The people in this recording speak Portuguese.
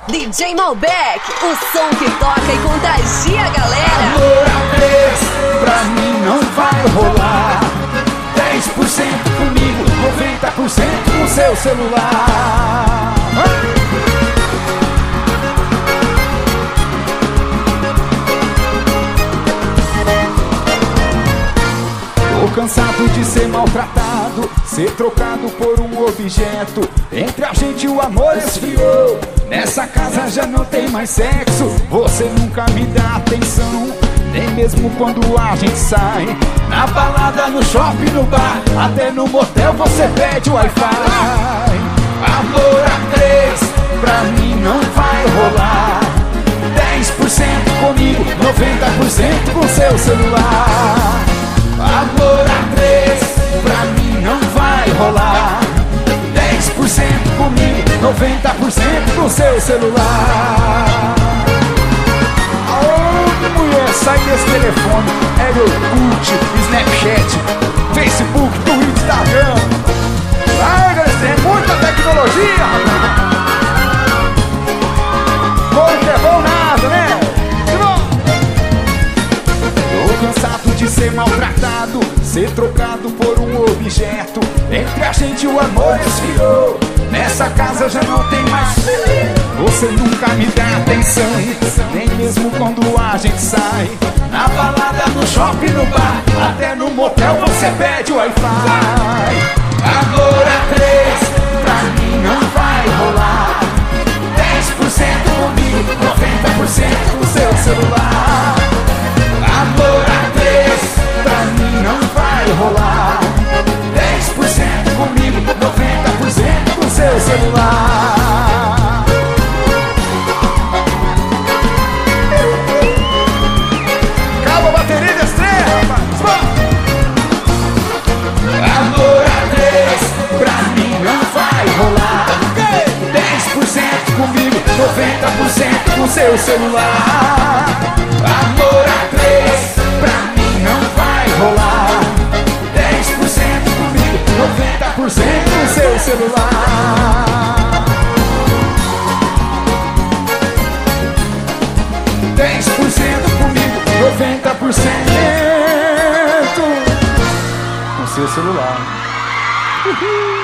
DJ Malbec, o som que toca e contagia a galera. Amor a três, pra mim não vai rolar. 10% comigo, 90% no seu celular. Tô cansado de ser maltratado, ser trocado por um objeto. Entre a gente o amor esfriou, nessa casa já não tem mais sexo. Você nunca me dá atenção, nem mesmo quando a gente sai. Na balada, no shopping, no bar, até no motel você pede Wi-Fi. Amor a três, pra mim não vai rolar. 10% comigo, 90% com seu celular. Amor a três, pra mim não vai rolar. 10% comigo, 90% com seu celular. Aô, mulher, sai desse telefone. É Orkut, Snapchat, Facebook, Twitter, Instagram. Larga, é muita tecnologia, rapaz. Bom que é bom nada, né? Tô cansado de ser maltratado, ser trocado por um objeto. Entre a gente o amor esfriou, nessa casa já não tem mais. Você nunca me dá atenção, nem mesmo quando a gente sai. Na balada, no shopping, no bar, até no motel você pede Wi-Fi. Amor a três, pra mim não vai rolar. 10% comigo, 90% no seu celular. Amor a três, pra mim não vai rolar. 10% comigo, 90% com seu celular. Calma, bateria de estrela, rapaz. Amor a três, pra mim não vai rolar. 10% comigo, 90% com seu celular. Amor a três, pra mim não vai rolar. 10% comigo, 90% com seu celular. 10% comigo, 90% com seu celular.